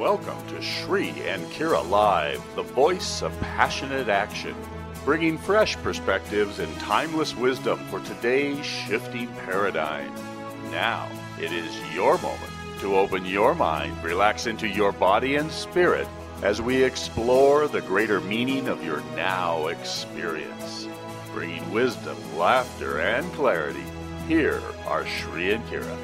Welcome to Shri and Kira Live, the voice of passionate action, bringing fresh perspectives and timeless wisdom for today's shifting paradigm. Now, it is your moment to open your mind, relax into your body and spirit as we explore the greater meaning of your now experience. Bringing wisdom, laughter, and clarity, here are Shri and Kira.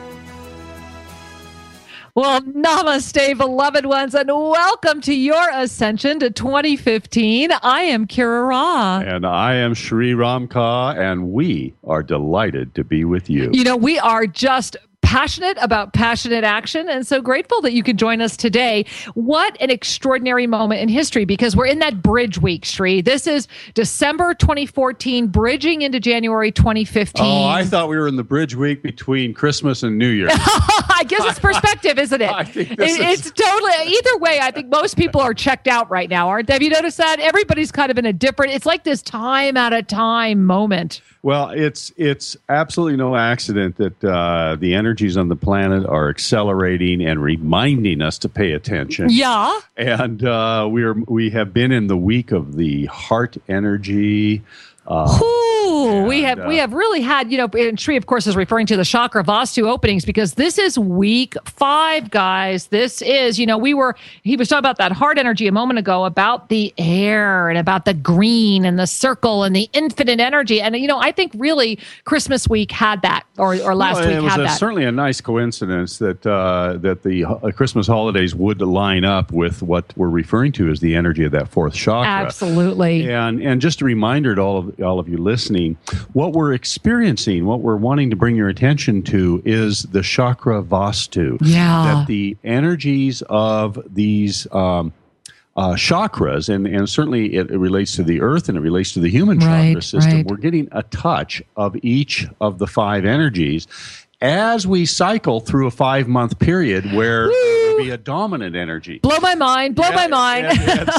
Well, namaste, beloved ones, and welcome to your ascension to 2015. I am Kira Ra. And I am Shri Ramka, and we are delighted to be with you. You know, we are just passionate about passionate action, and so grateful that you could join us today. What an extraordinary moment in history, because we're in that bridge week, Shri. This is December 2014, bridging into January 2015. Oh, I thought we were in the bridge week between Christmas and New Year. I guess it's perspective, isn't it? I think it's totally, either way, I think most people are checked out right now, aren't they? Have you noticed that? Everybody's kind of in a different, it's like this time at a time moment. Well, it's absolutely no accident that the energies on the planet are accelerating and reminding us to pay attention. Yeah. And we have been in the week of the heart energy. We have really had, and Shri, of course, is referring to the Chakra Vastu openings, because this is week 5, guys. This is, he was talking about that heart energy a moment ago, about the air and about the green and the circle and the infinite energy. And, I think really Christmas week had that, or last week had that. It was certainly a nice coincidence that the Christmas holidays would line up with what we're referring to as the energy of that 4th chakra. Absolutely. And just a reminder to all of you listening, what we're experiencing, what we're wanting to bring your attention to is the Chakra Vastu. Yeah. That the energies of these chakras, and certainly it relates to the earth and it relates to the human chakra system. Right. We're getting a touch of each of the 5 energies as we cycle through a 5-month period where there will be a dominant energy. Blow my mind. And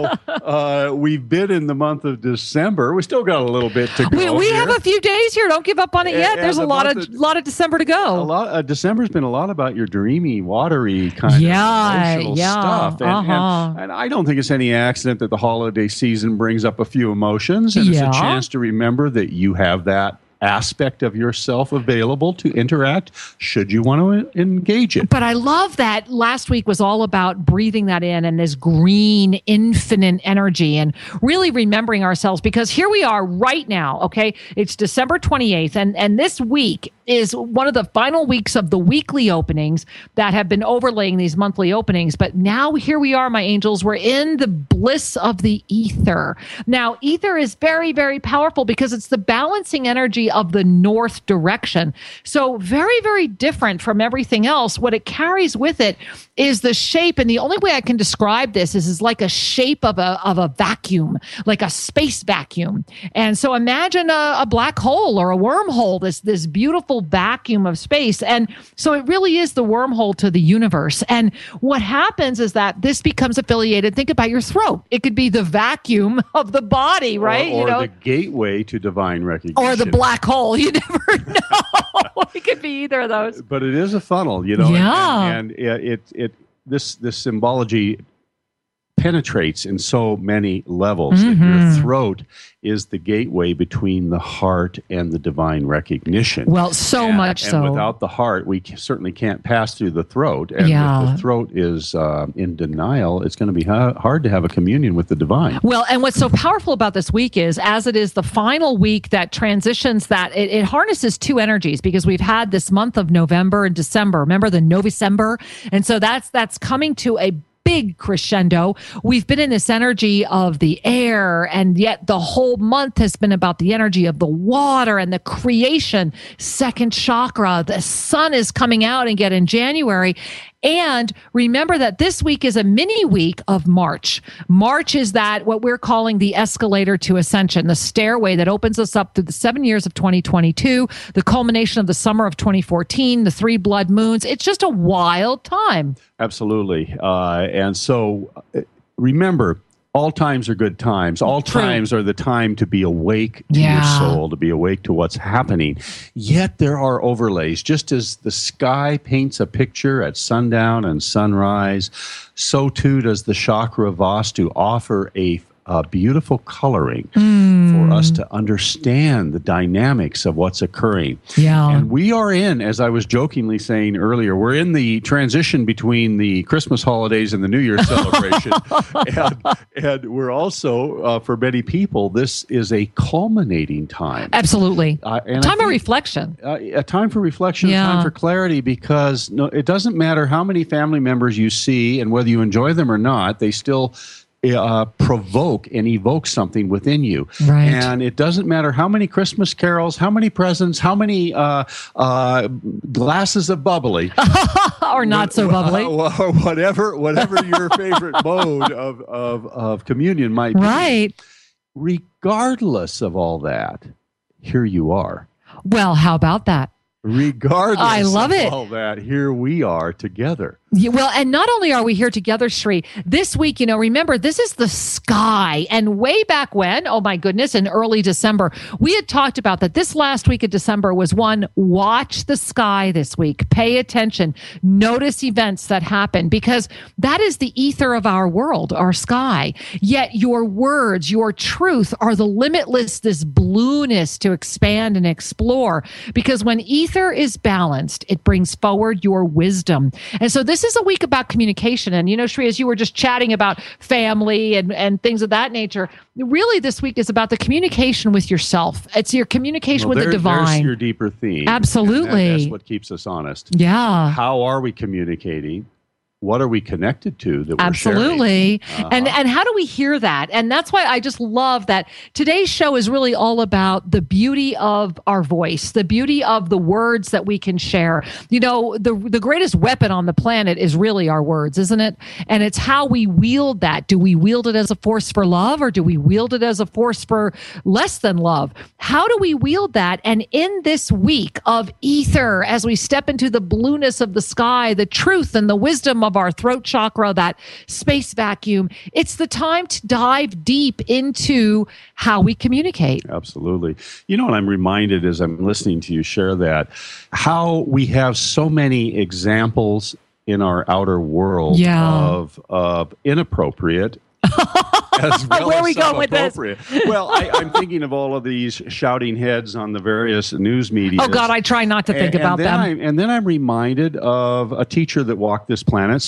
so we've been in the month of December. We still got a little bit to go. We have a few days here. Don't give up on it yet. There's a lot of December to go. December's been a lot about your dreamy, watery kind of emotional stuff. And I don't think it's any accident that the holiday season brings up a few emotions. And it's a chance to remember that you have that aspect of yourself available to interact should you want to engage it. But I love that last week was all about breathing that in and this green infinite energy and really remembering ourselves, because here we are right now, okay? It's December 28th, and this week is one of the final weeks of the weekly openings that have been overlaying these monthly openings. But now here we are, my angels, we're in the bliss of the ether. Now, ether is very, very powerful because it's the balancing energy of the north direction. So very, very different from everything else. What it carries with it is the shape. And the only way I can describe this is like a shape of a vacuum, like a space vacuum. And so imagine a black hole or a wormhole, this beautiful vacuum of space. And so it really is the wormhole to the universe. And what happens is that this becomes affiliated. Think about your throat. It could be the vacuum of the body, right? Or the gateway to divine recognition. Or the black hole. You never know. It could be either of those. But it is a funnel, Yeah. And this symbology penetrates in so many levels that your throat is the gateway between the heart and the divine recognition. Well, much so. And without the heart, we certainly can't pass through the throat. And if the throat is in denial, it's going to be hard to have a communion with the divine. Well, and what's so powerful about this week is, as it is the final week that transitions, that it harnesses 2 energies, because we've had this month of November and December. Remember the Novecember? And so that's coming to a big crescendo. We've been in this energy of the air, and yet the whole month has been about the energy of the water and the creation. 2nd chakra, the sun is coming out again in January. And remember that this week is a mini week of March. March is that what we're calling the escalator to ascension, the stairway that opens us up through the 7 years of 2022, the culmination of the summer of 2014, the 3 blood moons. It's just a wild time. Absolutely. And so remember, all times are good times. All times are the time to be awake to your soul, to be awake to what's happening. Yet there are overlays. Just as the sky paints a picture at sundown and sunrise, so too does the chakra Vastu offer a beautiful coloring for us to understand the dynamics of what's occurring. Yeah. And we are in, as I was jokingly saying earlier, we're in the transition between the Christmas holidays and the New Year celebration. and we're also, for many people, this is a culminating time. Absolutely. Time of reflection. A time for reflection, a time for clarity, because it doesn't matter how many family members you see and whether you enjoy them or not, they still provoke and evoke something within you. Right. And it doesn't matter how many Christmas carols, how many presents, how many glasses of bubbly. Or not so bubbly. Or whatever your favorite mode of communion might be. Right. Regardless of all that, here you are. Well, how about that? Regardless of all that, here we are together. Yeah, well, and not only are we here together, Sri, this week, remember, this is the sky. And way back when, oh my goodness, in early December, we had talked about that this last week of December was watch the sky this week. Pay attention. Notice events that happen, because that is the ether of our world, our sky. Yet your words, your truth are the limitless, this blueness to expand and explore. Because when ether is balanced, it brings forward your wisdom. And so this is a week about communication. And, Sri, as you were just chatting about family and things of that nature, really this week is about the communication with yourself. It's your communication with the divine. There's your deeper theme. Absolutely. That's what keeps us honest. Yeah. How are we communicating? What are we connected to that we're Absolutely. sharing? And how do we hear that? And that's why I just love that today's show is really all about the beauty of our voice, the beauty of the words that we can share. The greatest weapon on the planet is really our words, isn't it? And it's how we wield that. Do we wield it as a force for love, or do we wield it as a force for less than love? How do we wield that? And in this week of ether, as we step into the blueness of the sky, the truth and the wisdom of our throat chakra, that space vacuum, it's the time to dive deep into how we communicate. Absolutely. And I'm reminded as I'm listening to you share that, how we have so many examples in our outer world of inappropriate as well. Where as are we going with this? Well, I'm thinking of all of these shouting heads on the various news media. Oh, God, I try not to think about them. And then I'm reminded of a teacher that walked this planet,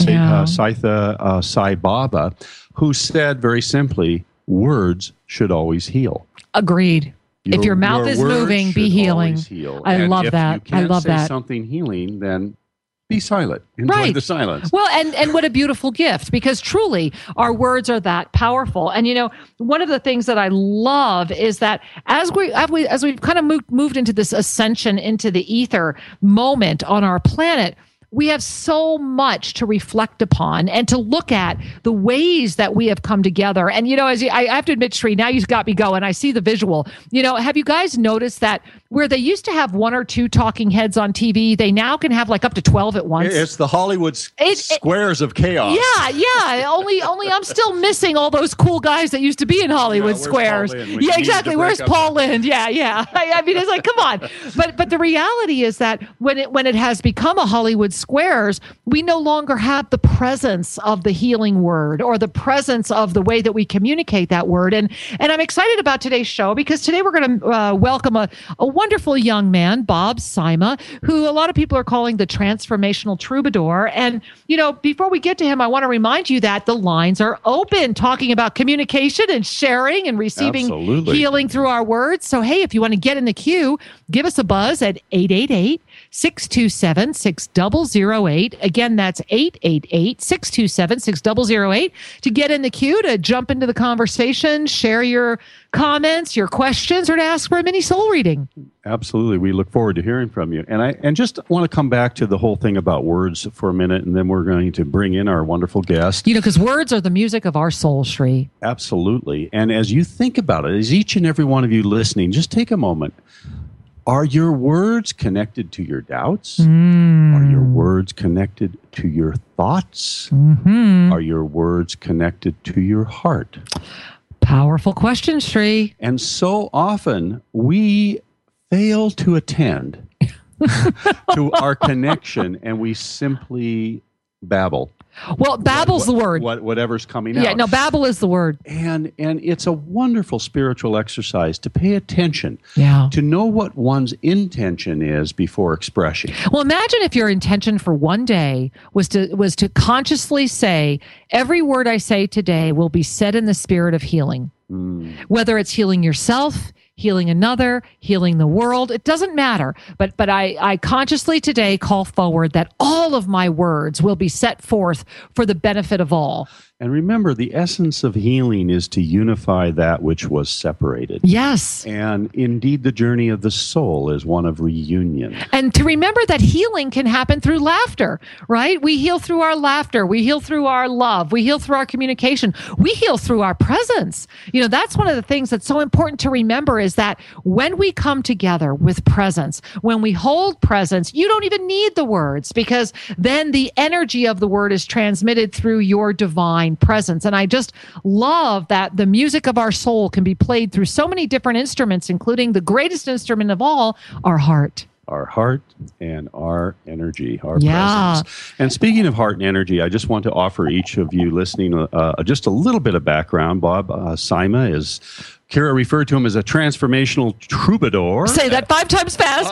Saitha Sai Baba, who said very simply, words should always heal. Agreed. If your mouth is moving, be healing. I love that. I love that. If you can't say something healing, then be silent. Enjoy the silence. Well, and what a beautiful gift, because truly our words are that powerful. And one of the things that I love is that as we've kind of moved into this ascension into the ether moment on our planet, we have so much to reflect upon and to look at the ways that we have come together. And, I have to admit, Sri, now you've got me going. I see the visual. Have you guys noticed that where they used to have one or two talking heads on TV, they now can have like up to 12 at once? It's the Hollywood squares of chaos. Yeah. Only I'm still missing all those cool guys that used to be in Hollywood squares. Yeah, exactly. Where's Paul Lynde? Yeah. I mean, it's like, come on. But the reality is that when it has become a Hollywood squares, we no longer have the presence of the healing word or the presence of the way that we communicate that word. And I'm excited about today's show, because today we're going to welcome a wonderful young man, Bob Saima, who a lot of people are calling the transformational troubadour. And, before we get to him, I want to remind you that the lines are open, talking about communication and sharing and receiving healing through our words. So, hey, if you want to get in the queue, give us a buzz at 888-627-6008. Again, that's 888-627-6008 to get in the queue, to jump into the conversation, share your comments, your questions, or to ask for a mini soul reading. Absolutely. We look forward to hearing from you. And I just want to come back to the whole thing about words for a minute, and then we're going to bring in our wonderful guest. Because words are the music of our soul, Sri. Absolutely. And as you think about it, as each and every one of you listening, just take a moment. Are your words connected to your doubts? Are your words connected to your thoughts? Are your words connected to your heart? Powerful question, Sri. And so often we fail to attend to our connection, and we simply babble. Well, babble's the word. Whatever's coming out. Yeah, no, babble is the word. And it's a wonderful spiritual exercise to pay attention, to know what one's intention is before expressing. Well, imagine if your intention for one day was to consciously say, every word I say today will be said in the spirit of healing. Whether it's healing yourself, healing another, healing the world, it doesn't matter. But I consciously today call forward that all of my words will be set forth for the benefit of all. And remember, the essence of healing is to unify that which was separated. Yes. And indeed, the journey of the soul is one of reunion. And to remember that healing can happen through laughter, right? We heal through our laughter. We heal through our love. We heal through our communication. We heal through our presence. You know, that's one of the things that's so important to remember is that when we come together with presence, when we hold presence, you don't even need the words because then the energy of the word is transmitted through your divine presence. And I just love that the music of our soul can be played through so many different instruments, including the greatest instrument of all, our heart. Our heart and our energy, our presence. And speaking of heart and energy, I just want to offer each of you listening just a little bit of background. Bob Sima is... Kira referred to him as a transformational troubadour. Say that 5 times fast.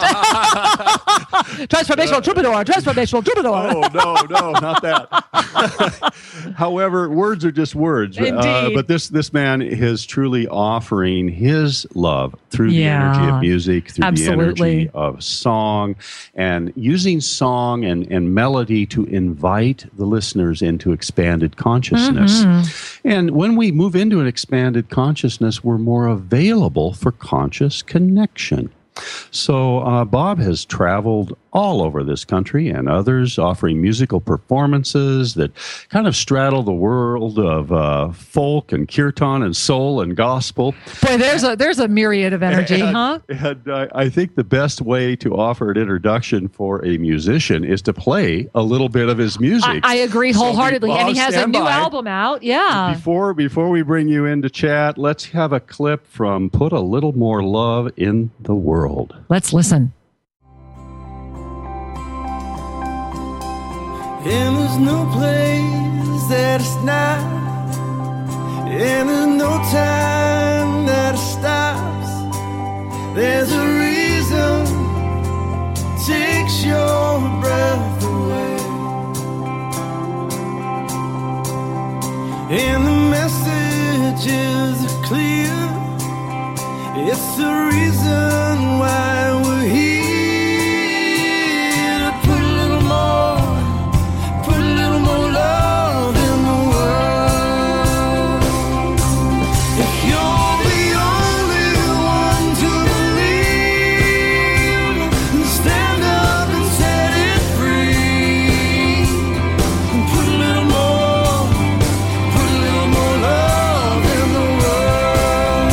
Transformational troubadour, transformational troubadour. Oh, no, not that. However, words are just words. Indeed. But this man is truly offering his love through the energy of music, through the energy of song, and using song and melody to invite the listeners into expanded consciousness. And when we move into an expanded consciousness, we're more available for conscious connection. So Bob has traveled all over this country and others, offering musical performances that kind of straddle the world of folk and kirtan and soul and gospel. Boy, there's a myriad of energy, huh? And I think the best way to offer an introduction for a musician is to play a little bit of his music. I agree wholeheartedly. And he has a new album out. Yeah. Before we bring you in to chat, let's have a clip from Put a Little More Love in the World. Let's listen. And there's no place that it's not, and there's no time that it stops. There's a reason takes your breath away, and the messages are clear. It's the reason why we're here. To put a little more love in the world. If you're the only one to believe, then stand up and set it free. And put a little more love in the world.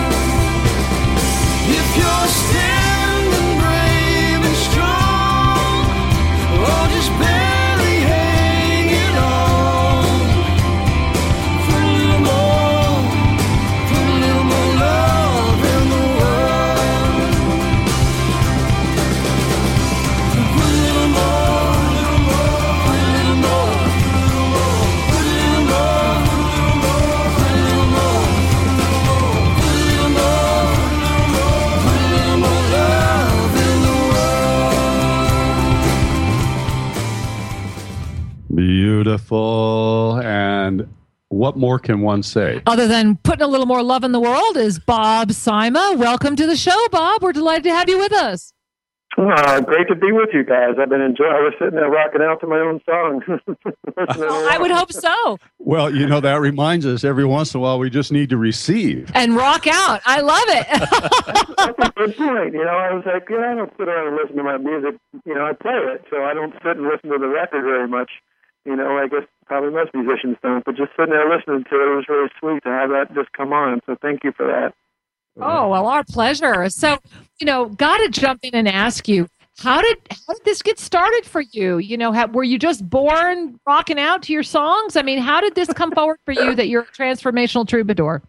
If you're standing brave and strong, or just barely hanging on, put a little more love in the world. Put a little more, put a little more, put a little more, put a little more, put a little more, put a little more love in the world. Beautiful. And what more can one say? Other than putting a little more love in the world is Bob Sima. Welcome to the show, Bob. We're delighted to have you with us. Great to be with you guys. I've been enjoying. I was sitting there rocking out to my own song. I would hope so. Well, that reminds us every once in a while we just need to receive. And rock out. I love it. That's a good point. I was like, I don't sit around and listen to my music. I play it, so I don't sit and listen to the record very much. I guess probably most musicians don't, but just sitting there listening to it, it was really sweet to have that just come on. So thank you for that. Oh, well, our pleasure. So, got to jump in and ask you, how did this get started for you? Were you just born rocking out to your songs? I mean, how did this come forward for you that you're a transformational troubadour?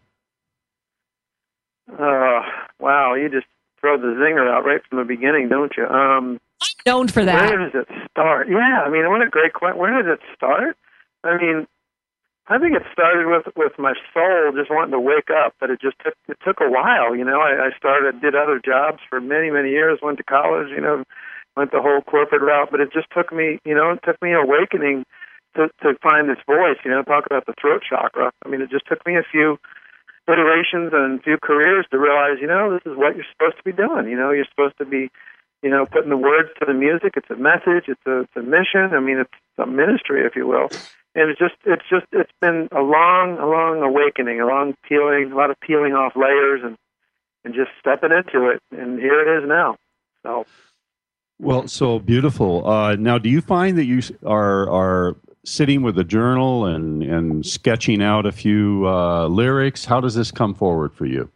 Wow, you just throw the zinger out right from the beginning, don't you? Known for that. Where does it start? Yeah, I mean, what a great question. Where did it start? I mean, I think it started with my soul just wanting to wake up, but it took a while. I did other jobs for many, many years, went to college, went the whole corporate route, but it just took me, it took me awakening to find this voice, talk about the throat chakra. I mean, it just took me a few iterations and a few careers to realize, this is what you're supposed to be doing. You're supposed to be, putting the words to the music. It's a message. It's a mission. I mean, it's a ministry, if you will. And it's been a long awakening, a lot of peeling off layers and just stepping into it. And here it is now. So. Well, so beautiful. Now, do you find that you are sitting with a journal and sketching out a few lyrics? How does this come forward for you?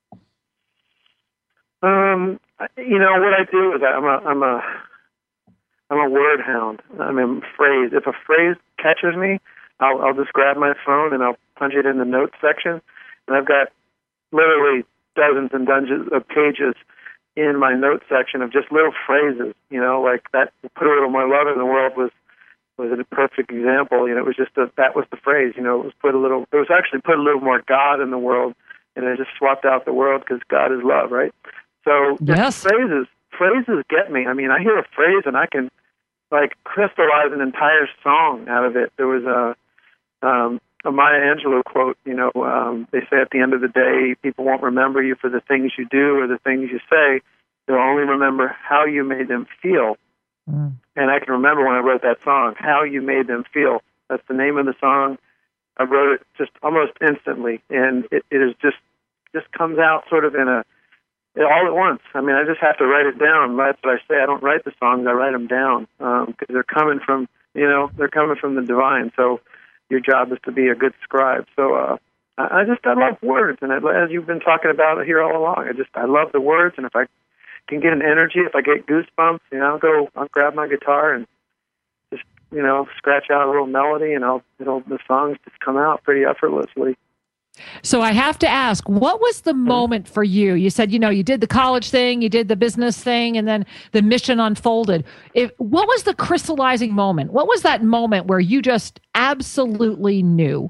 What I do is I'm a word hound. I mean, phrase. If a phrase catches me, I'll just grab my phone and I'll punch it in the notes section. And I've got literally dozens and dozens of pages in my notes section of just little phrases. Like that. Put a little more love in the world was a perfect example. It was just that was the phrase. It was actually put a little more God in the world, and I just swapped out the world because God is love, right? So yes. Phrases get me. I mean, I hear a phrase and I can crystallize an entire song out of it. There was a Maya Angelou quote, they say at the end of the day, people won't remember you for the things you do or the things you say. They'll only remember how you made them feel. Mm. And I can remember when I wrote that song, How You Made Them Feel. That's the name of the song. I wrote it just almost instantly, and it is just comes out sort of all at once. I mean, I just have to write it down. That's what I say. I don't write the songs; I write them down because they're coming from the divine. So your job is to be a good scribe. So I love words, and as you've been talking about here all along, I love the words, and if I can get an energy, if I get goosebumps, I'll grab my guitar and just scratch out a little melody, and the songs just come out pretty effortlessly. So I have to ask, what was the moment for you? You said, you did the college thing, you did the business thing, and then the mission unfolded. What was the crystallizing moment? What was that moment where you just absolutely knew?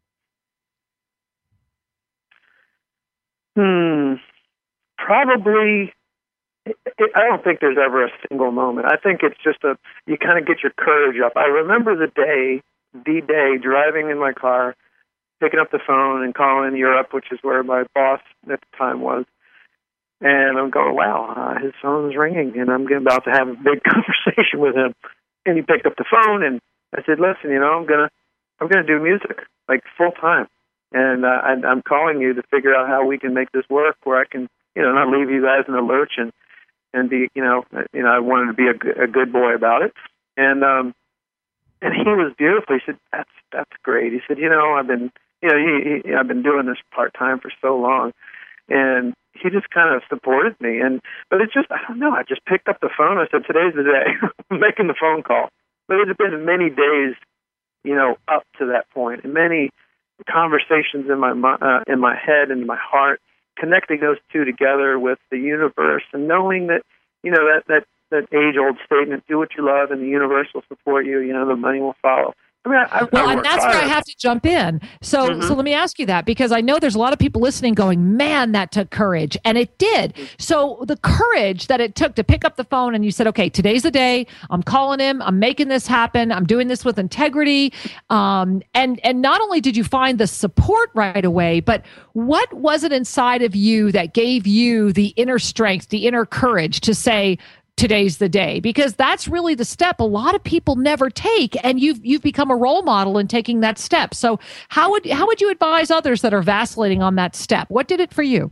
Probably, I don't think there's ever a single moment. I think it's just you kind of get your courage up. I remember the day, driving in my car, picking up the phone and calling Europe, which is where my boss at the time was. And I'm going, wow, his phone's ringing, and I'm about to have a big conversation with him. And he picked up the phone, and I said, listen, I'm gonna do music full time, and I'm calling you to figure out how we can make this work, where I can, not leave you guys in the lurch and be, I wanted to be a good boy about it, and he was beautiful. He said, that's great. He said, I've been doing this part time for so long, and he just kind of supported me. But it's just, I don't know. I just picked up the phone. I said, today's the day. I'm making the phone call. But it's been many days, up to that point, and many conversations in my head and my heart, connecting those two together with the universe, and knowing that, that age-old statement, do what you love and the universe will support you, the money will follow. I mean, and that's where I have to jump in. So let me ask you that, because I know there's a lot of people listening going, man, that took courage. And it did. So the courage that it took to pick up the phone and you said, okay, today's the day. I'm calling him. I'm making this happen. I'm doing this with integrity. And not only did you find the support right away, but what was it inside of you that gave you the inner strength, the inner courage to say, today's the day? Because that's really the step a lot of people never take, and you've become a role model in taking that step. So how would you advise others that are vacillating on that step? What did it for you?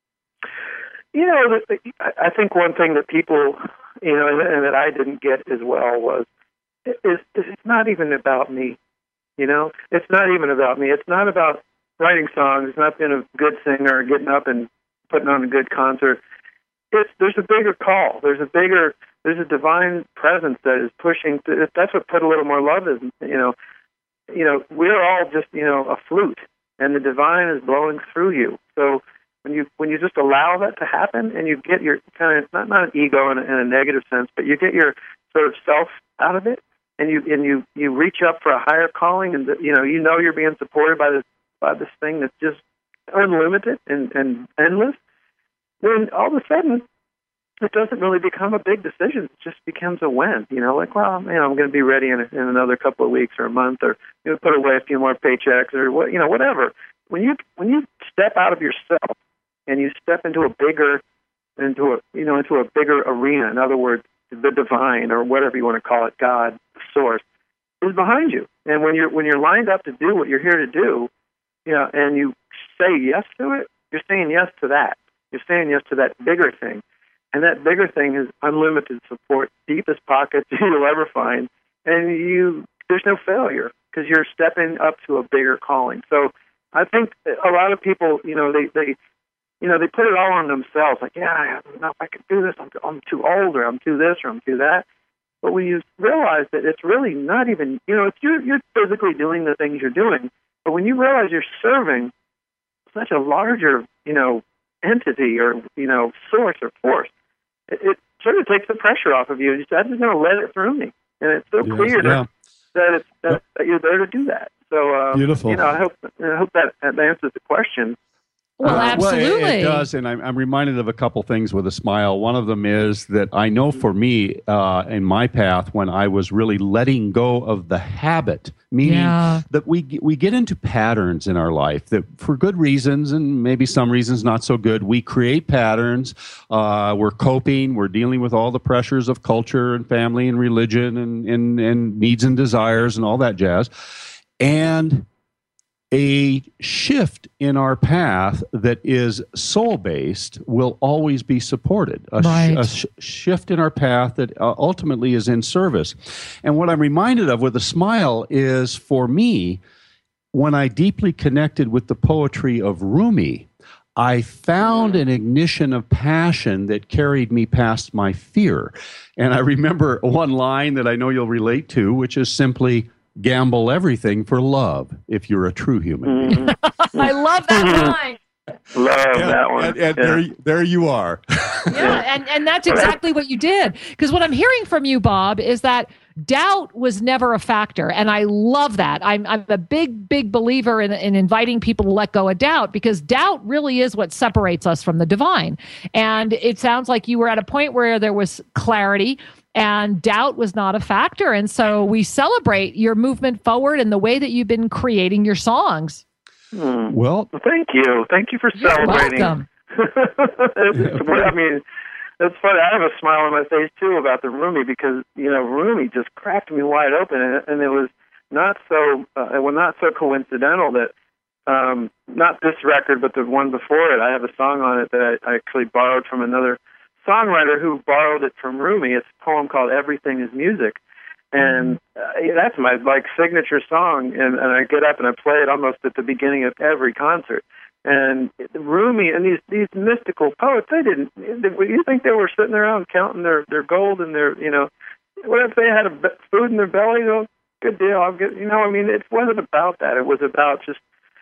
I think one thing that people, and that I didn't get as well was, it's not even about me. It's not even about me. It's not about writing songs. It's not being a good singer or getting up and putting on a good concert. There's a bigger call. There's a divine presence that is pushing. That's what Put a Little More Love is. We're all just a flute, and the divine is blowing through you. So when you just allow that to happen, and you get your kind of not an ego in a negative sense, but you get your sort of self out of it, and you reach up for a higher calling, and you're being supported by this thing that's just unlimited and endless. Then all of a sudden, it doesn't really become a big decision. It just becomes a when. I'm going to be ready in another couple of weeks or a month, or put away a few more paychecks, or whatever. When you step out of yourself and you step into a bigger arena. In other words, the divine, or whatever you want to call it, God, the source, is behind you. And when you're lined up to do what you're here to do, and you say yes to it, you're saying yes to that. You're saying yes to that bigger thing. And that bigger thing is unlimited support, deepest pockets you'll ever find. And there's no failure because you're stepping up to a bigger calling. So I think a lot of people, they put it all on themselves. Like, I don't know if I can do this. I'm too old, or I'm too this, or I'm too that. But when you realize that it's really not even, it's you're physically doing the things you're doing. But when you realize you're serving such a larger, entity or, source or force, it sort of takes the pressure off of you. You say, I'm just going to let it through me. And it's so clear that you're there to do that. So, beautiful. I hope that answers the question. Well, absolutely. Well, it does, and I'm reminded of a couple things with a smile. One of them is that I know for me, in my path, when I was really letting go of the habit, meaning that we get into patterns in our life that, for good reasons and maybe some reasons not so good, we create patterns. We're coping. We're dealing with all the pressures of culture and family and religion and needs and desires and all that jazz. And a shift in our path that is soul-based will always be supported. A shift in our path that ultimately is in service. And what I'm reminded of with a smile is, for me, when I deeply connected with the poetry of Rumi, I found an ignition of passion that carried me past my fear. And I remember one line that I know you'll relate to, which is simply, gamble everything for love if you're a true human being. I love that line. Love that one. And there you are. And that's exactly what you did. Because what I'm hearing from you, Bob, is that doubt was never a factor. And I love that. I'm a big believer in inviting people to let go of doubt, because doubt really is what separates us from the divine. And it sounds like you were at a point where there was clarity, and doubt was not a factor. And so we celebrate your movement forward and the way that you've been creating your songs. Well, thank you. Thank you for celebrating. Welcome. I mean, it's funny. I have a smile on my face, too, about the Rumi, because, Rumi just cracked me wide open. And it was not so coincidental that, not this record, but the one before it, I have a song on it that I actually borrowed from another songwriter who borrowed it from Rumi. It's a poem called Everything is Music. And that's my signature song. And I get up and I play it almost at the beginning of every concert. And Rumi and these mystical poets, you think they were sitting around counting their gold and their, what if they had food in their belly? Good deal. It wasn't about that. It was about just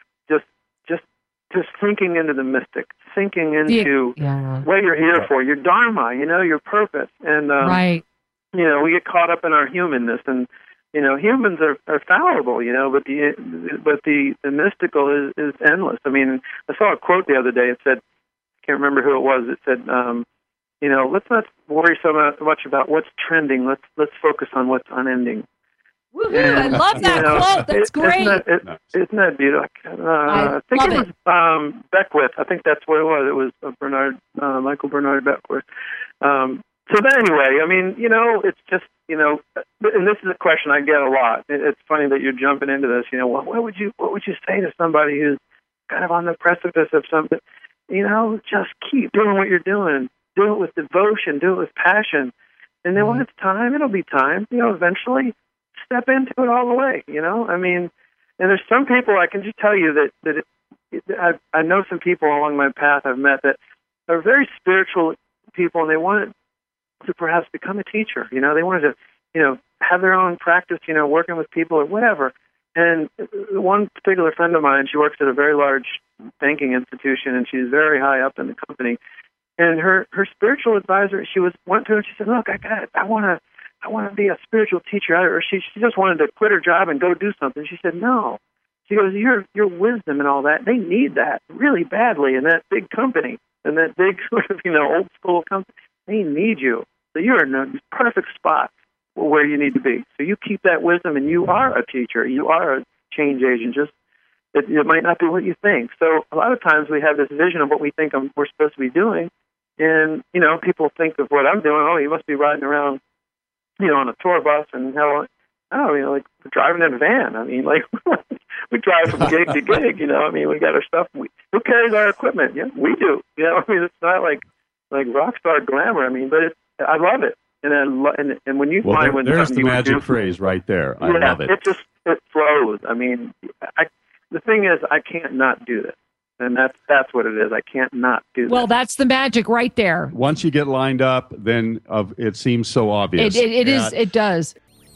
sinking into the mystic, sinking into what you're here for, your dharma, your purpose. And, we get caught up in our humanness, and, humans are fallible, but the mystical is endless. I mean, I saw a quote the other day. It said, I can't remember who it was. It said, let's not worry so much about what's trending. Let's focus on what's unending. Woohoo! I love that quote. That's great. Isn't that beautiful? I think it was Beckwith. I think that's what it was. It was Michael Bernard Beckwith. So then anyway, it's just, and this is a question I get a lot. It's funny that you're jumping into this. What would you say to somebody who's kind of on the precipice of something? Just keep doing what you're doing. Do it with devotion. Do it with passion. And then when it's time, it'll be time. Eventually, step into it all the way, and there's some people, I can just tell you that I know some people along my path I've met that are very spiritual people, and they wanted to perhaps become a teacher. They wanted to, have their own practice, working with people or whatever. And one particular friend of mine, she works at a very large banking institution, and she's very high up in the company. And her spiritual advisor, went to her and she said, "Look, I want to be a spiritual teacher." Or she just wanted to quit her job and go do something. She said, "No." She goes, "Your wisdom and all that, they need that really badly in that big company, and that big sort of, old school company. They need you. So you're in a perfect spot where you need to be. So you keep that wisdom, and you are a teacher. You are a change agent. Just it might not be what you think." So a lot of times we have this vision of what we think we're supposed to be doing, and people think of what I'm doing. Oh, you must be riding around, on a tour bus, and hell, like driving in a van. I mean, like we drive from gig to gig. We got our stuff. Who carries our equipment? Yeah, we do. It's not like rock star glamour. But I love it. And when you find when there's the magic phrase right there. I love it. It flows. The thing is, I can't not do this, and that's what it is. I can't not do this. Well, that's the magic right there. Once you get lined up, then it seems so obvious. It does.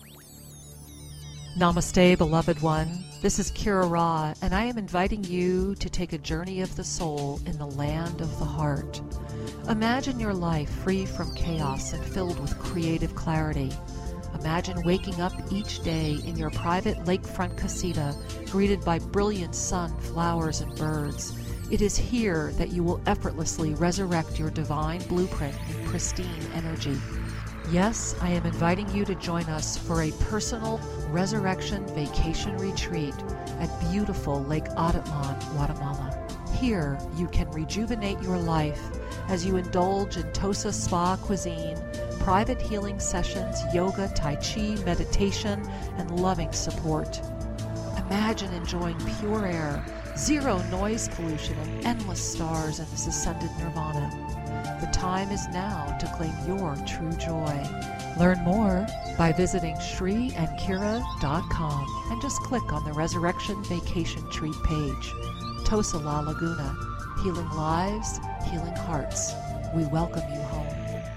Namaste, beloved one. This is Kira Ra, and I am inviting you to take a journey of the soul in the land of the heart. Imagine your life free from chaos and filled with creative clarity. Imagine waking up each day in your private lakefront casita, greeted by brilliant sun, flowers, and birds. It is here that you will effortlessly resurrect your divine blueprint in pristine energy. Yes, I am inviting you to join us for a personal resurrection vacation retreat at beautiful Lake Atatlan, Guatemala. Here, you can rejuvenate your life as you indulge in Tosa Spa cuisine, private healing sessions, yoga, tai chi, meditation, and loving support. Imagine enjoying pure air, zero noise pollution, and endless stars in this ascended nirvana. The time is now to claim your true joy. Learn more by visiting ShriandKira.com and just click on the Resurrection Vacation Treat page. Tosa La Laguna, healing lives, healing hearts. We welcome you home.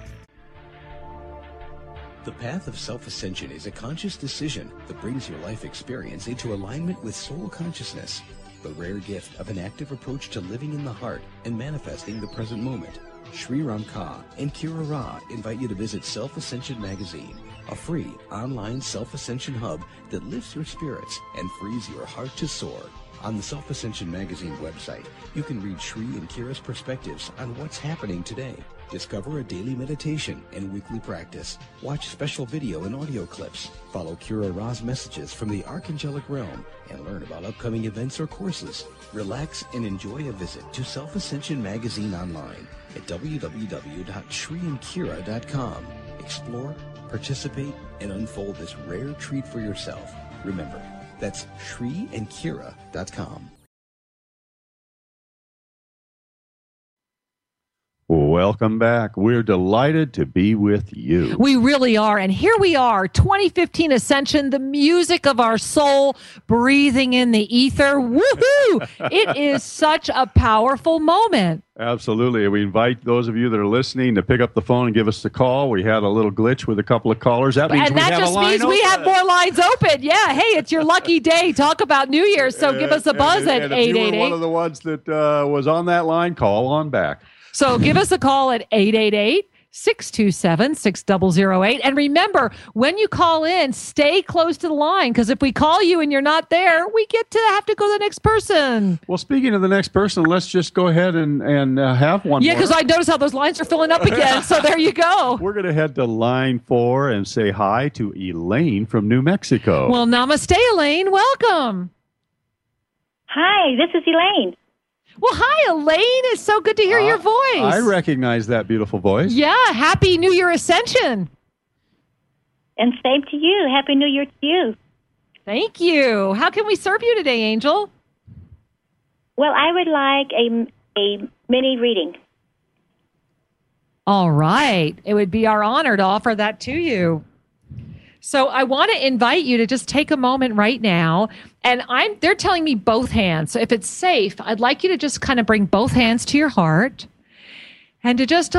The path of self-ascension is a conscious decision that brings your life experience into alignment with soul consciousness, the rare gift of an active approach to living in the heart and manifesting the present moment. Sri Ram Ka and Kira Ra invite you to visit Self-Ascension Magazine, a free online self-ascension hub that lifts your spirits and frees your heart to soar. On the Self-Ascension Magazine website, you can read Sri and Kira's perspectives on what's happening today. Discover a daily meditation and weekly practice. Watch special video and audio clips. Follow Kira Ra's messages from the Archangelic Realm and learn about upcoming events or courses. Relax and enjoy a visit to Self-Ascension Magazine online at www.shriandkira.com. Explore, participate, and unfold this rare treat for yourself. Remember, that's shriandkira.com. Welcome back. We're delighted to be with you. We really are. And here we are, 2015 Ascension, the music of our soul, breathing in the ether. Woohoo! It is such a powerful moment. Absolutely. We invite those of you that are listening to pick up the phone and give us a call. We had a little glitch with a couple of callers. That means we have more lines open. Yeah. Hey, it's your lucky day. Talk about New Year's. So give us a buzz at 888. If you were one of the ones that was on that line, call on back. So give us a call at 888-627-6008. And remember, when you call in, stay close to the line, because if we call you and you're not there, we get to have to go to the next person. Well, speaking of the next person, let's just go ahead and have one more. Yeah, because I noticed how those lines are filling up again. So there you go. We're going to head to line 4 and say hi to Elaine from New Mexico. Well, namaste, Elaine. Welcome. Hi, this is Elaine. Well, hi, Elaine. It's so good to hear your voice. I recognize that beautiful voice. Yeah. Happy New Year Ascension. And same to you. Happy New Year to you. Thank you. How can we serve you today, Angel? Well, I would like a mini reading. All right. It would be our honor to offer that to you. So I want to invite you to just take a moment right now, and they're telling me both hands. So if it's safe, I'd like you to just kind of bring both hands to your heart, And to just,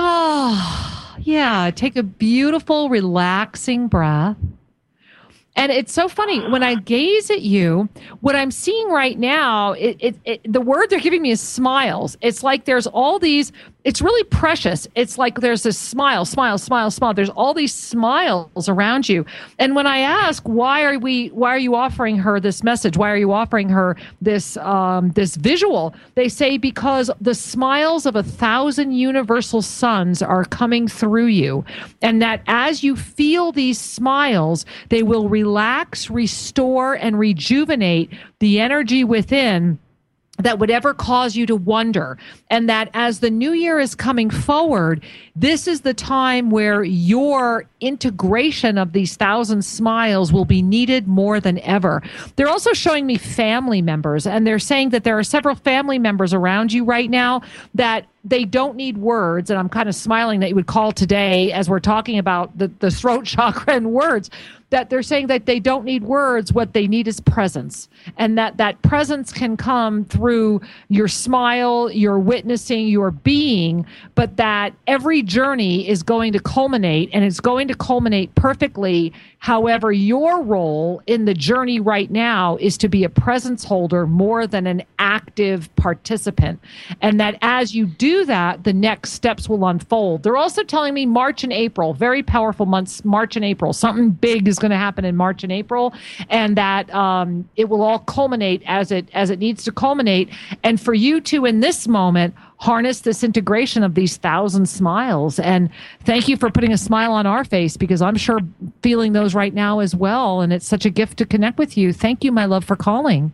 take a beautiful, relaxing breath. And it's so funny when I gaze at you, what I'm seeing right now, the word they're giving me is smiles. It's like there's all these, it's really precious. It's like there's this smile. There's all these smiles around you. And when I ask, why are you offering her this message? Why are you offering her this visual? They say, because the smiles of 1,000 universal suns are coming through you. And that as you feel these smiles, they will relax, restore, and rejuvenate the energy within that would ever cause you to wonder. And that as the new year is coming forward, this is the time where your integration of these 1,000 smiles will be needed more than ever. They're also showing me family members, and they're saying that there are several family members around you right now that they don't need words. And I'm kind of smiling that you would call today as we're talking about the throat chakra and words, that they're saying that they don't need words. What they need is presence. And that presence can come through your smile, your witnessing, your being, but that every journey is going to culminate, and it's going to culminate perfectly. However, your role in the journey right now is to be a presence holder more than an active participant. And that as you do that, the next steps will unfold. They're also telling me March and April, very powerful months, March and April. Something big is going to happen in March and April, and that it will all culminate as it needs to culminate. And for you to, in this moment, harness this integration of these 1,000 smiles. And thank you for putting a smile on our face, because I'm sure feeling those right now as well. And it's such a gift to connect with you. Thank you, my love, for calling.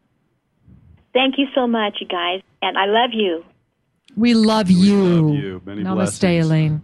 Thank you so much, you guys. And I love you. We love you. We love you. Many Namaste, blessings. Elaine.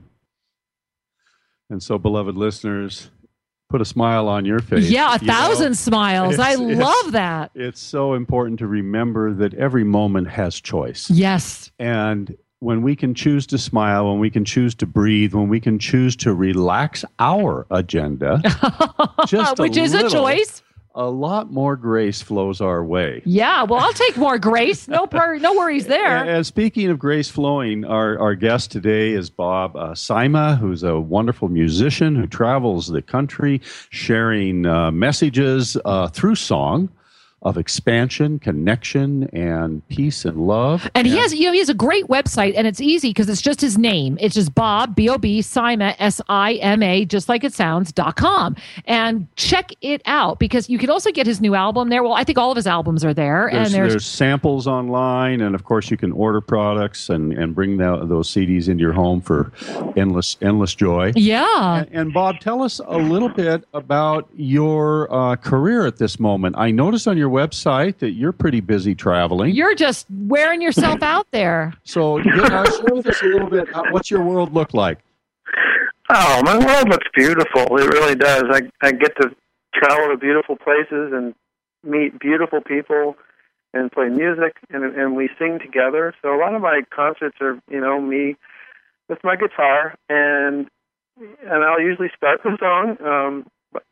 And so, beloved listeners, put a smile on your face. Yeah, 1,000 smiles. I love that. It's so important to remember that every moment has choice. Yes. And when we can choose to smile, when we can choose to breathe, when we can choose to relax our agenda, which is a choice, a lot more grace flows our way. Yeah, well, I'll take more grace. No worries there. And speaking of grace flowing, our guest today is Bob Saima, who's a wonderful musician who travels the country sharing messages through song of expansion, connection, and peace and love. And he has a great website, and it's easy because it's just his name. It's just Bob, B-O-B, Saima, S-I-M-A, just like it sounds, .com. And check it out, because you can also get his new album there. Well, I think all of his albums are there. There's samples online, and of course you can order products and bring those CDs into your home for endless joy. Yeah. And Bob, tell us a little bit about your career at this moment. I noticed on your website that you're pretty busy traveling. You're just wearing yourself out there. So share with us a little bit. What's your world look like? Oh, my world looks beautiful. It really does. I get to travel to beautiful places and meet beautiful people and play music, and we sing together. So a lot of my concerts are, me with my guitar, and I'll usually start the song, but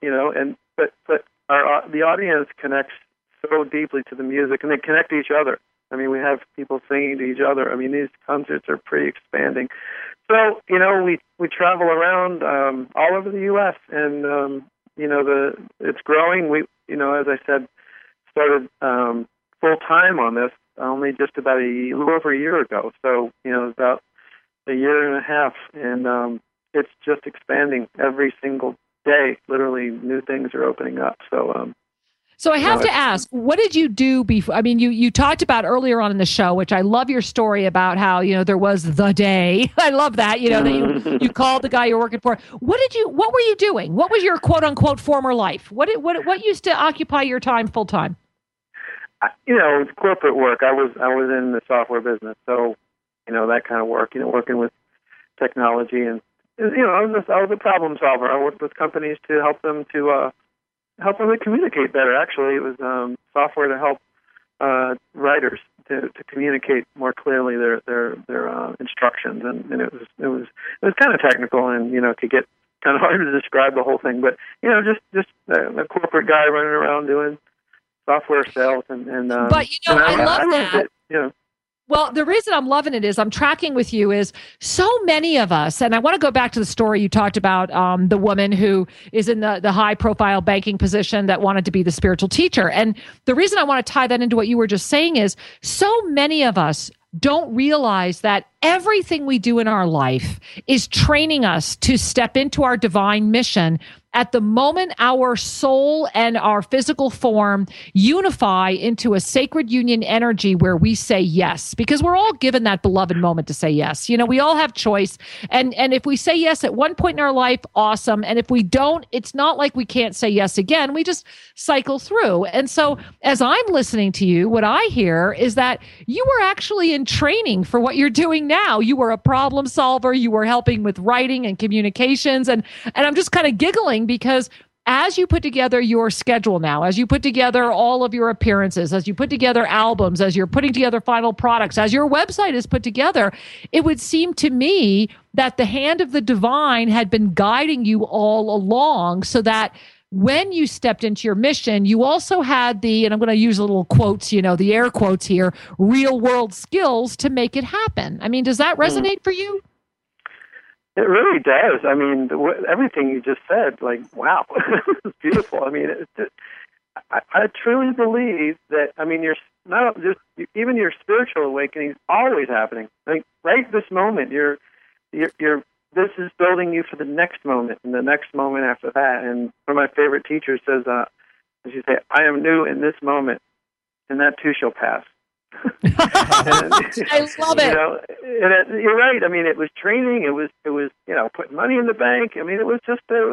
the audience connects so deeply to the music, and they connect to each other. I mean, we have people singing to each other. I mean, these concerts are pretty expanding. So, we travel around all over the U.S., and, it's growing. We, as I said, started full-time on this only just about a little over a year ago. So, about a year and a half, and it's just expanding every single day. Literally, new things are opening up. So I have to ask, what did you do before? I mean, you talked about earlier on in the show, which I love your story about how, there was the day. I love that, that you called the guy you're working for. What were you doing? What was your quote unquote former life? What used to occupy your time full time? Corporate work. I was in the software business. So, that kind of work, working with technology, and, I was a problem solver. I worked with companies to help them communicate better. Actually, it was software to help writers to communicate more clearly their instructions, and it was kind of technical, and could get kind of hard to describe the whole thing. But just a corporate guy running around doing software sales, and but I love that. Well, the reason I'm loving it is I'm tracking with you is so many of us, and I want to go back to the story you talked about, the woman who is in the high profile banking position that wanted to be the spiritual teacher. And the reason I want to tie that into what you were just saying is so many of us don't realize that everything we do in our life is training us to step into our divine mission at the moment our soul and our physical form unify into a sacred union energy where we say yes, because we're all given that beloved moment to say yes. We all have choice. And if we say yes at one point in our life, awesome. And if we don't, it's not like we can't say yes again. We just cycle through. And so as I'm listening to you, what I hear is that you were actually in training for what you're doing now. You were a problem solver. You were helping with writing and communications. And I'm just kind of giggling because as you put together your schedule now, as you put together all of your appearances, as you put together albums, as you're putting together final products, as your website is put together, it would seem to me that the hand of the divine had been guiding you all along so that when you stepped into your mission, you also had and I'm going to use little quotes, the air quotes here, real world skills to make it happen. I mean, does that resonate for you? It really does. I mean, everything you just said, like, wow, it's beautiful. I mean, I truly believe that, I mean, you're not just, even your spiritual awakening is always happening. Like, right this moment, this is building you for the next moment and the next moment after that. And one of my favorite teachers says, as you say, I am new in this moment, and that too shall pass. I love it. You're right. I mean, it was training. It was putting money in the bank. I mean, it was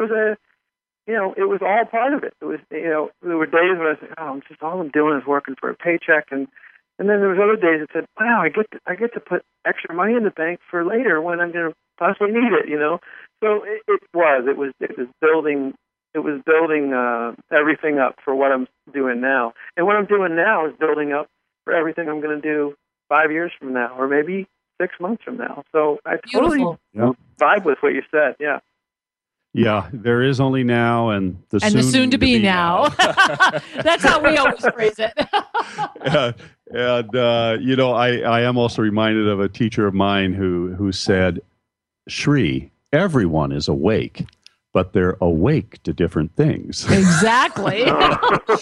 all part of it. It was, there were days when I said, oh, just all I'm doing is working for a paycheck, and then there was other days that said, wow, I get to put extra money in the bank for later when I'm going to possibly need it. So it was building. It was building everything up for what I'm doing now, and what I'm doing now is building up for everything I'm going to do 5 years from now, or maybe 6 months from now. So I totally vibe with what you said. Yeah. Yeah, there is only now and the soon to be now. That's how we always phrase it. I am also reminded of a teacher of mine who said, Shri, everyone is awake, but they're awake to different things. Exactly. And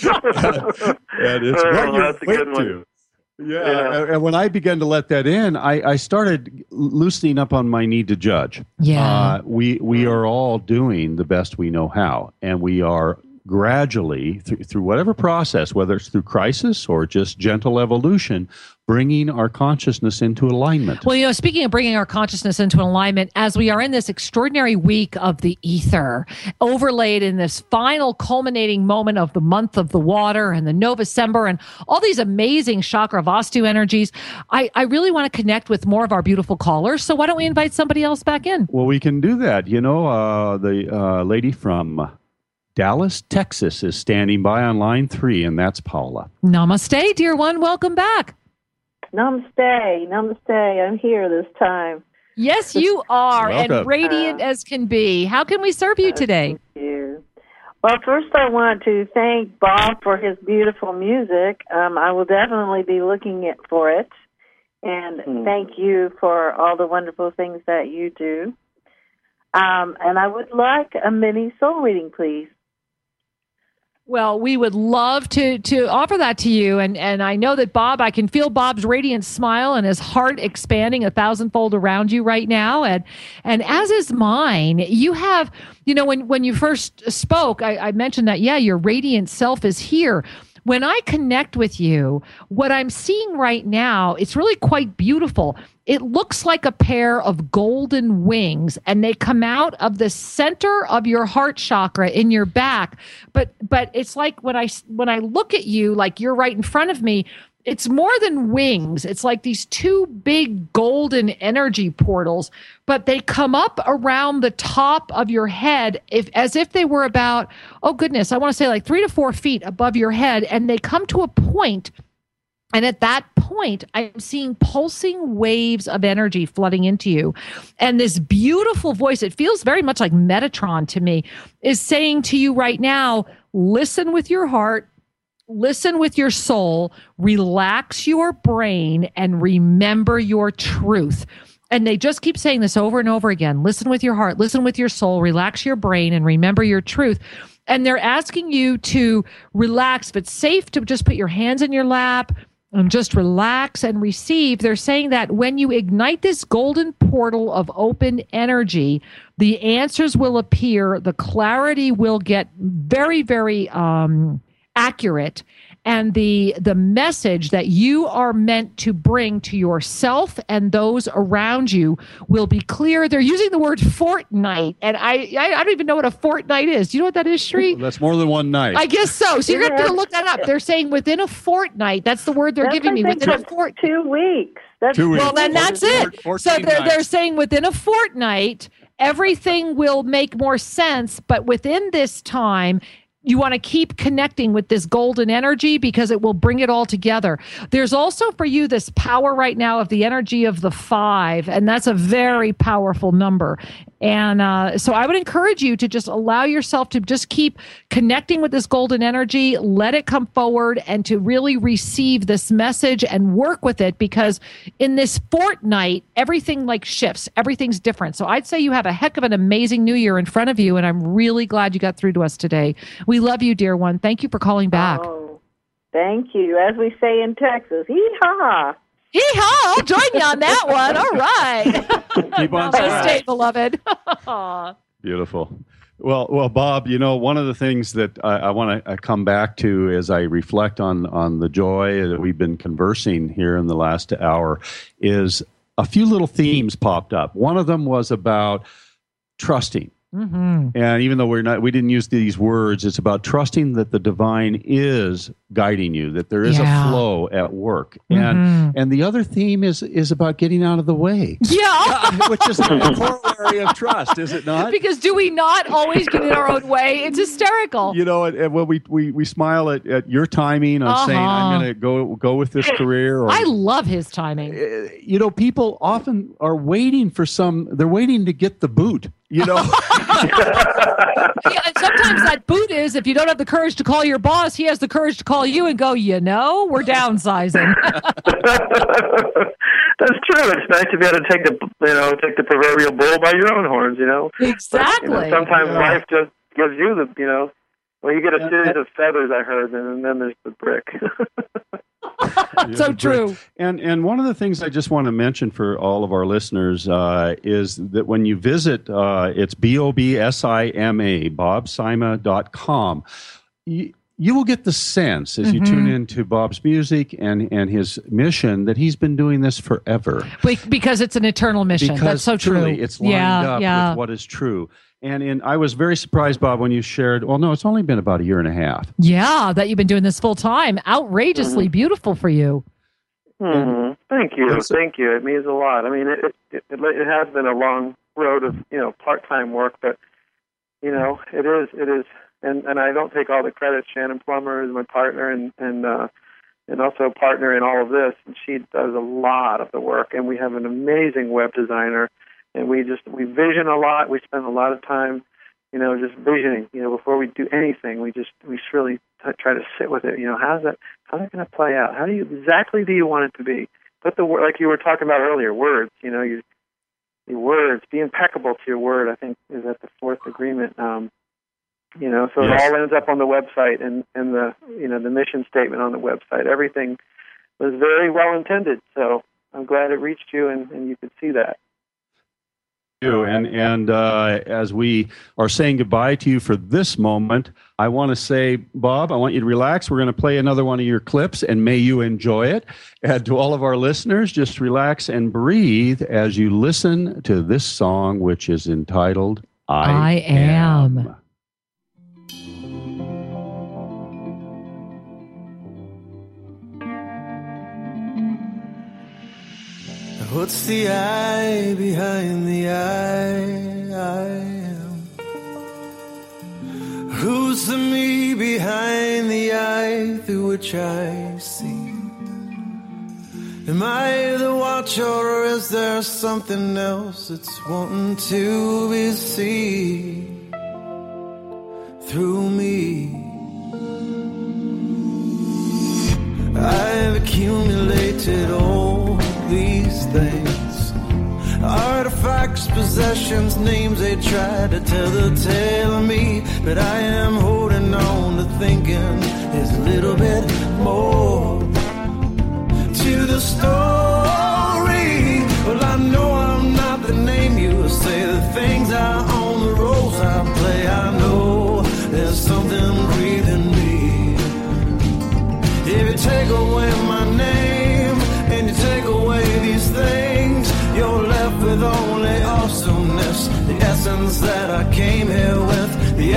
it's what you're awake to. Yeah. And when I began to let that in, I started loosening up on my need to judge. Yeah. We are all doing the best we know how, and we are gradually, through whatever process, whether it's through crisis or just gentle evolution, bringing our consciousness into alignment. Well, speaking of bringing our consciousness into alignment, as we are in this extraordinary week of the ether, overlaid in this final culminating moment of the month of the water and the November and all these amazing chakra Vastu energies, I really want to connect with more of our beautiful callers. So why don't we invite somebody else back in? Well, we can do that. The lady from Dallas, Texas is standing by on line 3, and that's Paula. Namaste, dear one. Welcome back. Namaste. I'm here this time. Yes, you are, Welcome. And radiant as can be. How can we serve you today? Thank you. Well, first I want to thank Bob for his beautiful music. I will definitely be looking for it. And thank you for all the wonderful things that you do. And I would like a mini soul reading, please. Well, we would love to offer that to you. And I know that Bob, I can feel Bob's radiant smile and his heart expanding 1,000-fold around you right now. And as is mine, you have, when you first spoke, I mentioned that, your radiant self is here. When I connect with you, what I'm seeing right now, it's really quite beautiful. It looks like a pair of golden wings, and they come out of the center of your heart chakra in your back. But it's like when I look at you, like you're right in front of me, it's more than wings. It's like these two big golden energy portals, but they come up around the top of your head as if they were about, oh goodness, I want to say like 3 to 4 feet above your head. And they come to a point, and at that point, I'm seeing pulsing waves of energy flooding into you. And this beautiful voice, it feels very much like Metatron to me, is saying to you right now, listen with your heart, listen with your soul, relax your brain, and remember your truth. And they just keep saying this over and over again. Listen with your heart, listen with your soul, relax your brain, and remember your truth. And they're asking you to relax, but safe to just put your hands in your lap and just relax and receive. They're saying that when you ignite this golden portal of open energy, the answers will appear, the clarity will get very, very accurate, and the message that you are meant to bring to yourself and those around you will be clear. They're using the word fortnight, and I don't even know what a fortnight is. Do you know what that is, Sri? That's more than one night. I guess so. So you're going to have to look that up. They're saying within a fortnight. That's the word they're giving me. Within a fortnight. 2 weeks. That's 2 weeks. Well, then that's it. So they're saying within a fortnight, everything will make more sense. But within this time, you want to keep connecting with this golden energy because it will bring it all together. There's also for you this power right now of the energy of the 5, and that's a very powerful number. And so I would encourage you to just allow yourself to just keep connecting with this golden energy, let it come forward, and to really receive this message and work with it, because in this fortnight, everything like shifts. Everything's different. So I'd say you have a heck of an amazing new year in front of you, and I'm really glad you got through to us today. We love you, dear one. Thank you for calling back. Oh, thank you. As we say in Texas, hee-haw. Hee-haw! I'll join you on that one. All right. Keep on stay, beloved. Beautiful. Well, Bob, one of the things that I want to come back to as I reflect on the joy that we've been conversing here in the last hour is a few little themes popped up. One of them was about trusting. Mm-hmm. And even though we didn't use these words, it's about trusting that the divine is guiding you, that there is a flow at work. Mm-hmm. And the other theme is about getting out of the way. Yeah. Which is a corollary of trust, is it not? Because do we not always get in our own way? It's hysterical. And when we smile at your timing on saying, I'm going to go with this career. Or, I love his timing. People often are waiting they're waiting to get the boot. And sometimes that boot is, if you don't have the courage to call your boss, he has the courage to call you and go, we're downsizing. That's true. It's nice to be able to take the proverbial bull by your own horns, Exactly. But, sometimes life just gives you you get a series of feathers, I heard, and then there's the brick. So true. And one of the things I just want to mention for all of our listeners is that when you visit, it's BOBSIMA, BobSima.com, you will get the sense as you tune into Bob's music and his mission that he's been doing this forever. Because it's an eternal mission. That's so true. Truly, it's lined up with what is true. And I was very surprised, Bob, when you shared, it's only been about a year and a half. Yeah, that you've been doing this full time. Outrageously beautiful for you. Mm-hmm. Thank you. Thank you. It means a lot. I mean, it has been a long road of, part-time work, but, it is. And I don't take all the credit. Shannon Plummer is my partner and also a partner in all of this. And she does a lot of the work. And we have an amazing web designer. And we vision a lot. We spend a lot of time, just visioning. Before we do anything, we really try to sit with it. How's that going to play out? How exactly do you want it to be? Put the word, like you were talking about earlier, words. Your words. Be impeccable to your word. I think is at the fourth agreement. So it all ends up on the website and the mission statement on the website. Everything was very well intended. So I'm glad it reached you and you could see that. And as we are saying goodbye to you for this moment, I want to say, Bob, I want you to relax. We're going to play another one of your clips, and may you enjoy it. And to all of our listeners, just relax and breathe as you listen to this song, which is entitled I Am. What's the I behind the I am? Who's the me behind the eye through which I see? Am I the watcher or is there something else that's wanting to be seen through me? accumulated all these things. Artifacts, possessions, names, they try to tell the tale of me. But I am holding on to thinking there's a little bit more to the story. Well, I know I'm not the name you say, the things I own, the roles I play. I know there's something breathing me. If you take away my name and you take away these things, you're left with only awesomeness, the essence that I came here with, the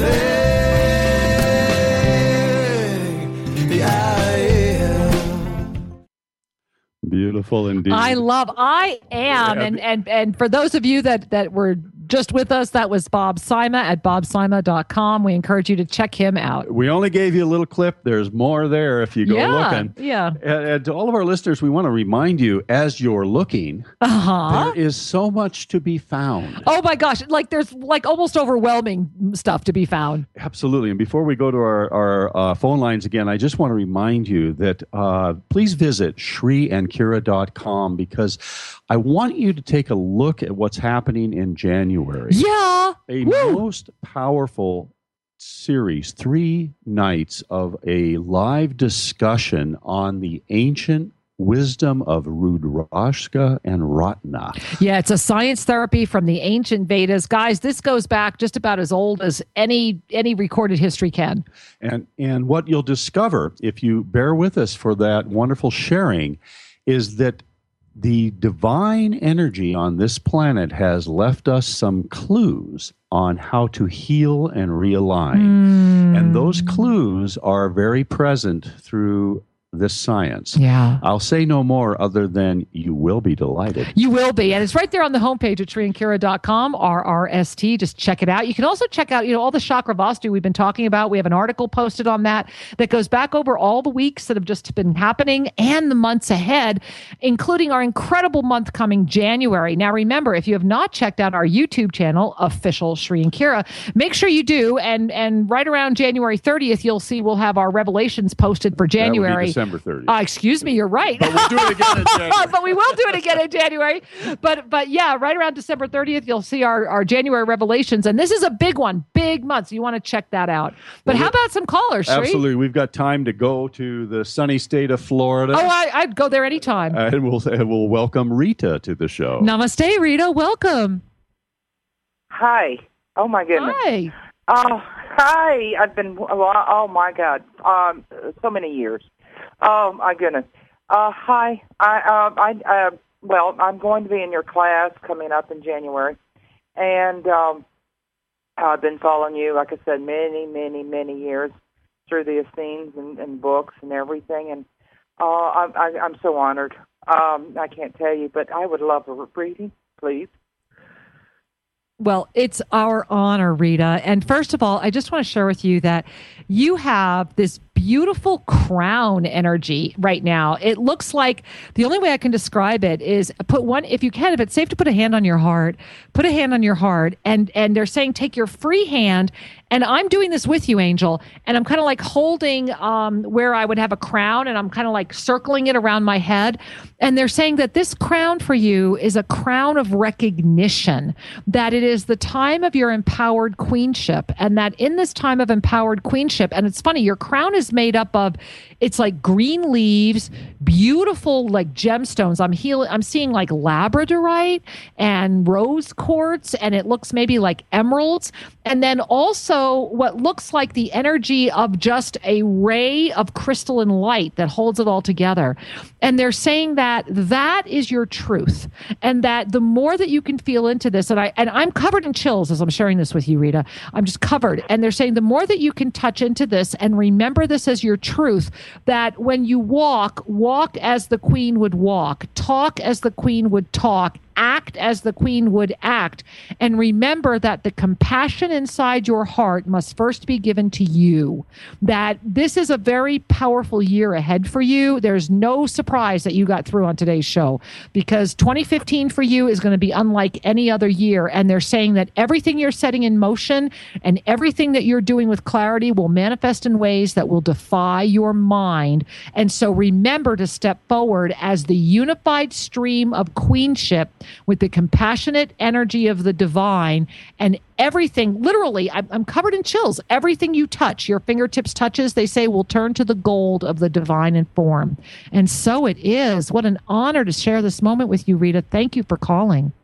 everything, the I am. Beautiful indeed. I am. And for those of you that were just with us, that was Bob Sima at bobsima.com. We encourage you to check him out. We only gave you a little clip. There's more there if you go looking. Yeah. And to all of our listeners, we want to remind you, as you're looking, there is so much to be found. Oh my gosh. There's almost overwhelming stuff to be found. Absolutely. And before we go to our phone lines again, I just want to remind you that please visit shriandkira.com, because I want you to take a look at what's happening in January. Yeah. A most powerful series, 3 nights of a live discussion on the ancient wisdom of Rudrashka and Ratna. Yeah, it's a science therapy from the ancient Vedas. Guys, this goes back just about as old as any recorded history can. And what you'll discover, if you bear with us for that wonderful sharing, is that the divine energy on this planet has left us some clues on how to heal and realign. And those clues are very present through this science. Yeah. I'll say no more other than you will be delighted. You will be. And it's right there on the homepage at shriandkira.com, RRST. Just check it out. You can also check out, all the chakra vastu we've been talking about. We have an article posted on that goes back over all the weeks that have just been happening and the months ahead, including our incredible month coming January. Now, remember, if you have not checked out our YouTube channel, Official Shri and Kira, make sure you do. And right around January 30th, you'll see we'll have our revelations posted for January. December 30th. Excuse me, you're right. But we'll do it again in January. But we will do it again in January. But yeah, right around December 30th, you'll see our January revelations. And this is a big one, big month. So you want to check that out. But how about some callers, Shri? Absolutely. We've got time to go to the sunny state of Florida. Oh, I'd go there anytime. And we'll welcome Rita to the show. Namaste, Rita. Welcome. Hi. Oh, my goodness. Hi. Hi. I've been, oh, my God, so many years. Oh, my goodness. Hi. Well, I'm going to be in your class coming up in January, and I've been following you, like I said, many, many, many years through the Essenes and books and everything, and I'm so honored. I can't tell you, but I would love a reading, please. Well, it's our honor, Rita. And first of all, I just want to share with you that you have this beautiful crown energy right now. It looks like the only way I can describe it is if you can, if it's safe to put a hand on your heart, put a hand on your heart. And they're saying, take your free hand. And I'm doing this with you, Angel. And I'm kind of like holding where I would have a crown, and I'm kind of like circling it around my head. And they're saying that this crown for you is a crown of recognition, that it is the time of your empowered queenship. And that in this time of empowered queenship, and it's funny, your crown is made up of, it's like green leaves, beautiful like gemstones. I'm seeing like labradorite and rose quartz, and it looks maybe like emeralds. And then also what looks like the energy of just a ray of crystalline light that holds it all together. And they're saying that is your truth. And that the more that you can feel into this, and I'm covered in chills as I'm sharing this with you, Rita. I'm just covered. And they're saying the more that you can touch into this and remember this as your truth, that when you walk as the queen would walk, talk as the queen would talk, act as the queen would act. And remember that the compassion inside your heart must first be given to you. That this is a very powerful year ahead for you. There's no surprise that you got through on today's show, because 2015 for you is going to be unlike any other year. And they're saying that everything you're setting in motion and everything that you're doing with clarity will manifest in ways that will defy your mind. And so remember to step forward as the unified stream of queenship with the compassionate energy of the divine, and everything, literally, I'm covered in chills. Everything you touch, your fingertips touches, they say, will turn to the gold of the divine in form. And so it is. What an honor to share this moment with you, Rita. Thank you for calling.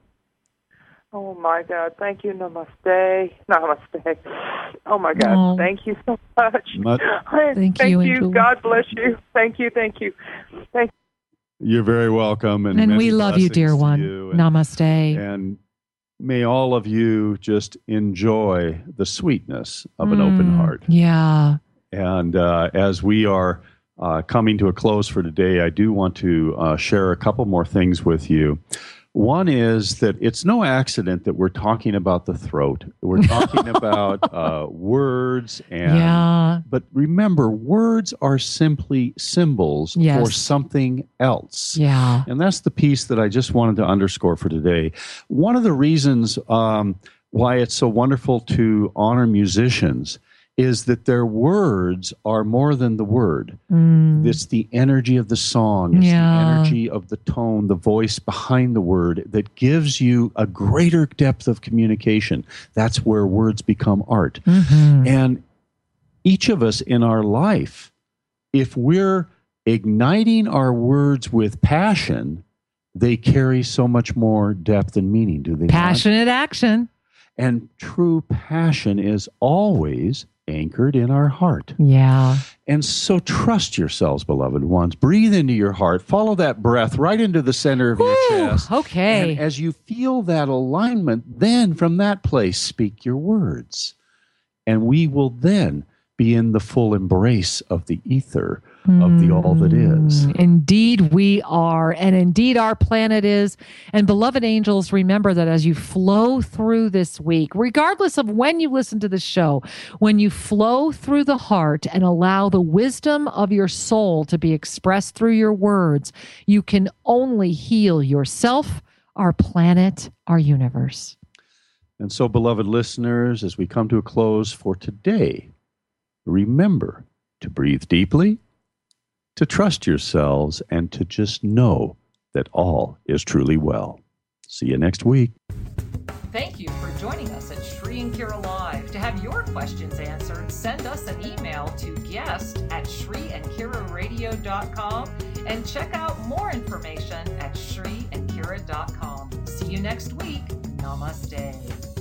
Oh, my God. Thank you. Namaste. Namaste. Oh, my God. Oh. Thank you so much. Thank you, Angela. God bless you. Thank you. Thank you. Thank you. You're very welcome. And many we love you, dear blessings to one. you. Namaste. And may all of you just enjoy the sweetness of an open heart. Yeah. And as we are coming to a close for today, I do want to share a couple more things with you. One is that it's no accident that we're talking about the throat. We're talking about words. But remember, words are simply symbols for something else. Yeah. And that's the piece that I just wanted to underscore for today. One of the reasons why it's so wonderful to honor musicians is that their words are more than the word. It's the energy of the song. It's the energy of the tone, the voice behind the word that gives you a greater depth of communication. That's where words become art. And each of us in our life, if we're igniting our words with passion, they carry so much more depth and meaning, do they not? Passionate action. And true passion is always anchored in our heart. Yeah. And so trust yourselves, beloved ones. Breathe into your heart. Follow that breath right into the center of your chest. Okay. And as you feel that alignment, then from that place, speak your words. And we will then be in the full embrace of the ether of the all that is. Indeed we are, and indeed our planet is. And beloved angels, remember that as you flow through this week, regardless of when you listen to the show, when you flow through the heart and allow the wisdom of your soul to be expressed through your words, you can only heal yourself, our planet, our universe. And so, beloved listeners, as we come to a close for today, remember to breathe deeply, to trust yourselves, and to just know that all is truly well. See you next week. Thank you for joining us at Shri and Kira Live. To have your questions answered, send us an email to guest@shriandkiraradio.com and check out more information at shriandkira.com. See you next week. Namaste.